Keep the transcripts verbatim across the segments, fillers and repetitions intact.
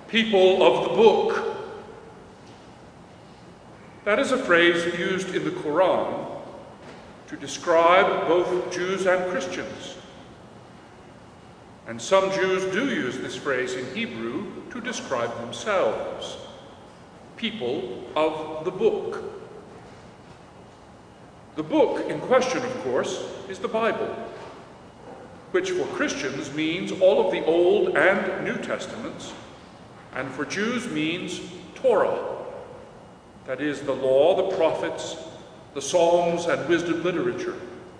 people of the book. That is a phrase used in the Quran to describe both Jews and Christians. And some Jews do use this phrase in Hebrew to describe themselves, people of the book. The book in question, of course, is the Bible, which for Christians means all of the Old and New Testaments, and for Jews means Torah, that is, the law, the prophets, the Psalms, and wisdom literature.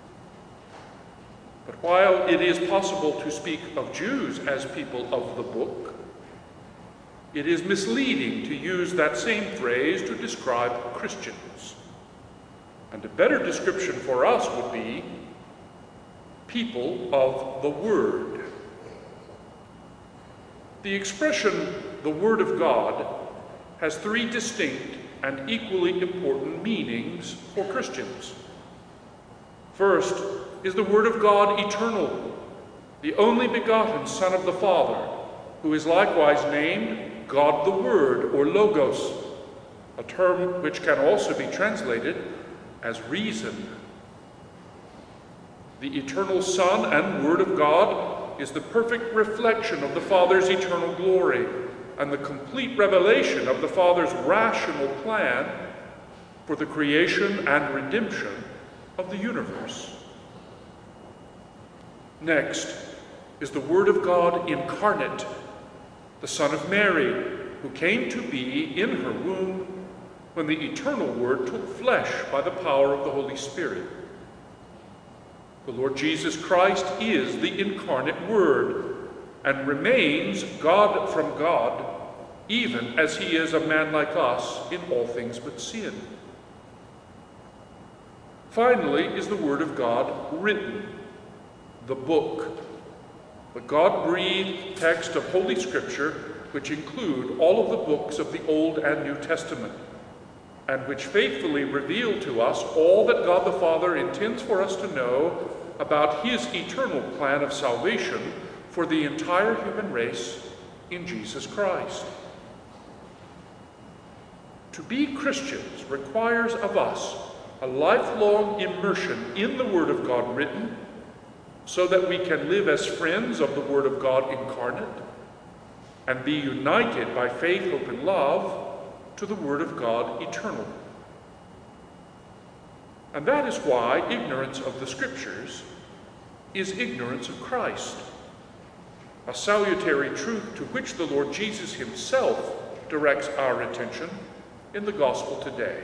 But while it is possible to speak of Jews as people of the book, it is misleading to use that same phrase to describe Christians. And a better description for us would be people of the Word. The expression, the Word of God, has three distinct and equally important meanings for Christians. First is the Word of God eternal, the only begotten Son of the Father, who is likewise named God the Word, or Logos, a term which can also be translated as reason. The eternal Son and Word of God is the perfect reflection of the Father's eternal glory and the complete revelation of the Father's rational plan for the creation and redemption of the universe. Next is the Word of God incarnate, the Son of Mary, who came to be in her womb when the eternal Word took flesh by the power of the Holy Spirit. The Lord Jesus Christ is the incarnate Word and remains God from God, even as he is a man like us in all things but sin. Finally is the Word of God written, the book, the God-breathed text of Holy Scripture, which include all of the books of the Old and New Testament, and which faithfully reveal to us all that God the Father intends for us to know about his eternal plan of salvation for the entire human race in Jesus Christ. To be Christians requires of us a lifelong immersion in the Word of God written, so that we can live as friends of the Word of God incarnate and be united by faith, hope, and love to the Word of God eternal. And that is why ignorance of the Scriptures is ignorance of Christ, a salutary truth to which the Lord Jesus himself directs our attention in the Gospel today.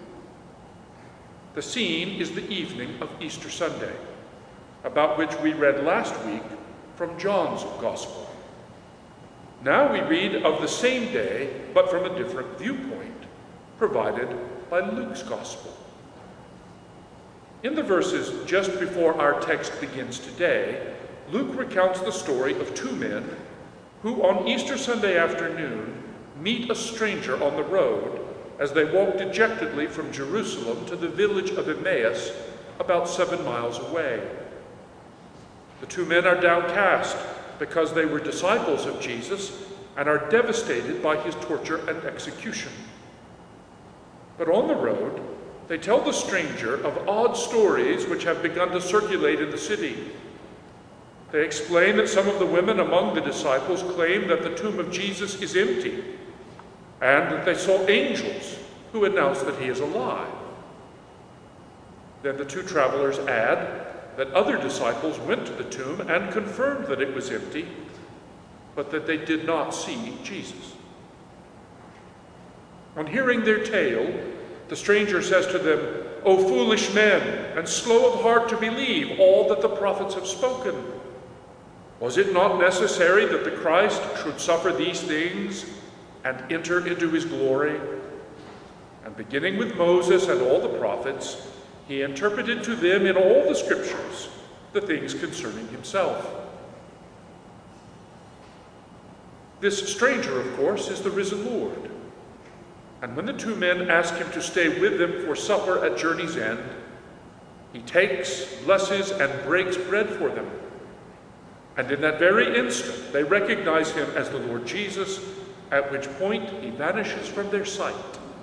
The scene is the evening of Easter Sunday, about which we read last week from John's Gospel. Now we read of the same day, but from a different viewpoint, provided by Luke's Gospel. In the verses just before our text begins today, Luke recounts the story of two men who on Easter Sunday afternoon meet a stranger on the road as they walk dejectedly from Jerusalem to the village of Emmaus, about seven miles away. The two men are downcast because they were disciples of Jesus and are devastated by his torture and execution. But on the road, they tell the stranger of odd stories which have begun to circulate in the city. They explain that some of the women among the disciples claim that the tomb of Jesus is empty, and that they saw angels who announced that he is alive. Then the two travelers add that other disciples went to the tomb and confirmed that it was empty, but that they did not see Jesus. On hearing their tale, the stranger says to them, "O foolish men, and slow of heart to believe all that the prophets have spoken. Was it not necessary that the Christ should suffer these things and enter into his glory?" And beginning with Moses and all the prophets, he interpreted to them in all the Scriptures the things concerning himself. This stranger, of course, is the risen Lord. And when the two men ask him to stay with them for supper at journey's end, he takes, blesses, and breaks bread for them. And in that very instant, they recognize him as the Lord Jesus at which point he vanishes from their sight.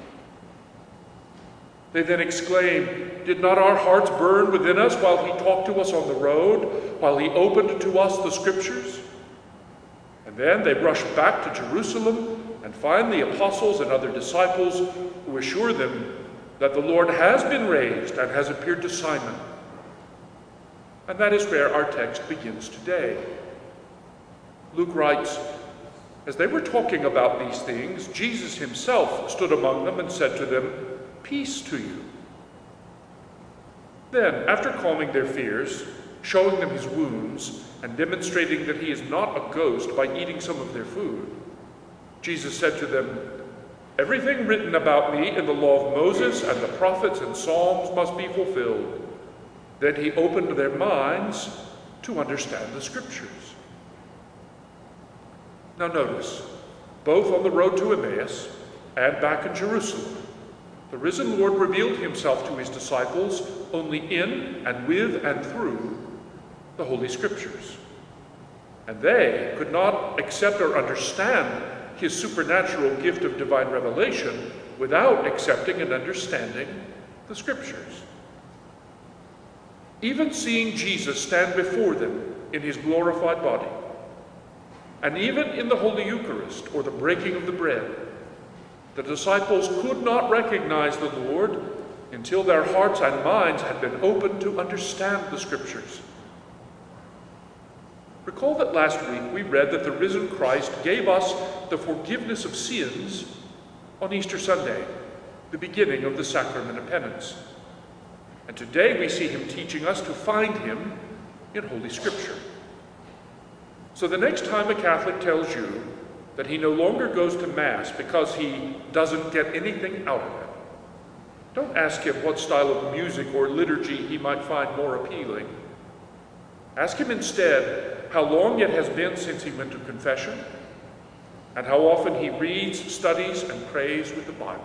They then exclaim, "Did not our hearts burn within us while he talked to us on the road, while he opened to us the Scriptures?" And then they rush back to Jerusalem and find the apostles and other disciples who assure them that the Lord has been raised and has appeared to Simon. And that is where our text begins today. Luke writes, "As they were talking about these things, Jesus himself stood among them and said to them, 'Peace to you.' Then, after calming their fears, showing them his wounds, and demonstrating that he is not a ghost by eating some of their food, Jesus said to them, 'Everything written about me in the law of Moses and the prophets and Psalms must be fulfilled.' Then he opened their minds to understand the Scriptures." Now notice, both on the road to Emmaus and back in Jerusalem, the risen Lord revealed himself to his disciples only in and with and through the Holy Scriptures. And they could not accept or understand his supernatural gift of divine revelation without accepting and understanding the Scriptures. Even seeing Jesus stand before them in his glorified body, and even in the Holy Eucharist, or the breaking of the bread, the disciples could not recognize the Lord until their hearts and minds had been opened to understand the Scriptures. Recall that last week we read that the risen Christ gave us the forgiveness of sins on Easter Sunday, the beginning of the sacrament of penance. And today we see him teaching us to find him in Holy Scripture. So the next time a Catholic tells you that he no longer goes to Mass because he doesn't get anything out of it, don't ask him what style of music or liturgy he might find more appealing. Ask him instead how long it has been since he went to confession, and how often he reads, studies, and prays with the Bible.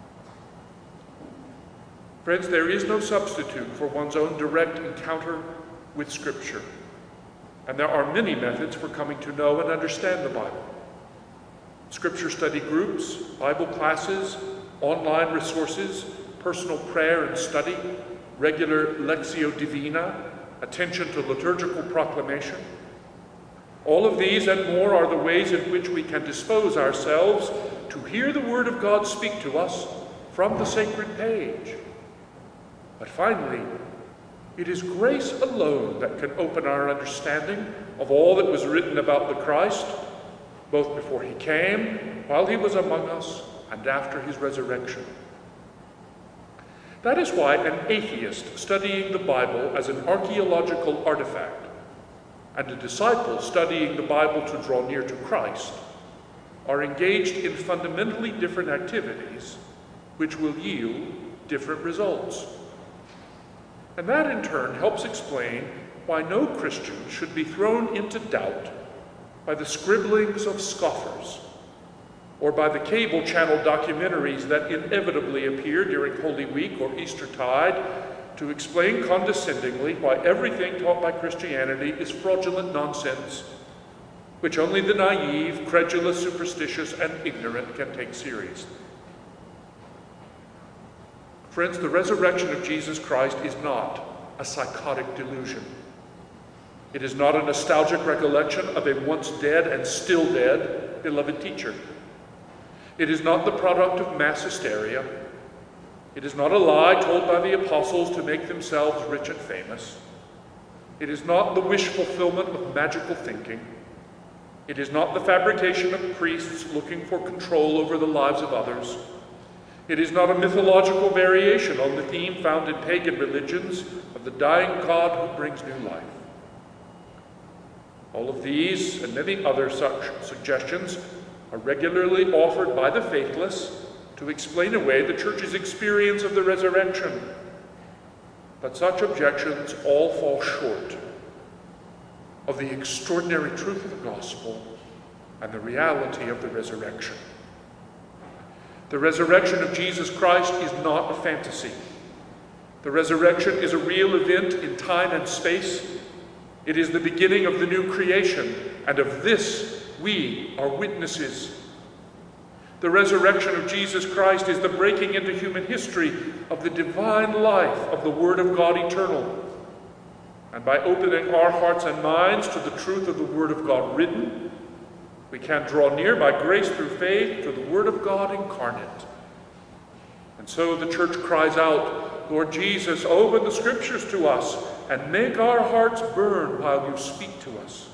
Friends, there is no substitute for one's own direct encounter with Scripture. And there are many methods for coming to know and understand the Bible. Scripture study groups, Bible classes, online resources, personal prayer and study, regular Lectio Divina, attention to liturgical proclamation. All of these and more are the ways in which we can dispose ourselves to hear the Word of God speak to us from the sacred page. But finally, it is grace alone that can open our understanding of all that was written about the Christ, both before he came, while he was among us, and after his resurrection. That is why an atheist studying the Bible as an archaeological artifact and a disciple studying the Bible to draw near to Christ are engaged in fundamentally different activities which will yield different results. And that in turn helps explain why no Christian should be thrown into doubt by the scribblings of scoffers or by the cable channel documentaries that inevitably appear during Holy Week or Eastertide to explain condescendingly why everything taught by Christianity is fraudulent nonsense, which only the naive, credulous, superstitious, and ignorant can take seriously. Friends, the resurrection of Jesus Christ is not a psychotic delusion. It is not a nostalgic recollection of a once dead and still dead beloved teacher. It is not the product of mass hysteria. It is not a lie told by the apostles to make themselves rich and famous. It is not the wish fulfillment of magical thinking. It is not the fabrication of priests looking for control over the lives of others. It is not a mythological variation on the theme found in pagan religions of the dying God who brings new life. All of these and many other such suggestions are regularly offered by the faithless to explain away the Church's experience of the resurrection. But such objections all fall short of the extraordinary truth of the gospel and the reality of the resurrection. The resurrection of Jesus Christ is not a fantasy. The resurrection is a real event in time and space. It is the beginning of the new creation, and of this we are witnesses. The resurrection of Jesus Christ is the breaking into human history of the divine life of the Word of God eternal. And by opening our hearts and minds to the truth of the Word of God written, we can draw near by grace through faith to the Word of God incarnate. And so the Church cries out, Lord Jesus, open the Scriptures to us and make our hearts burn while you speak to us.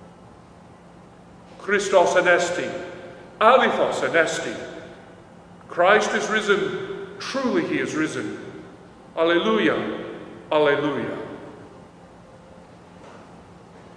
Christos anesti, alithos anesti. Christ is risen, truly he is risen. Alleluia, alleluia.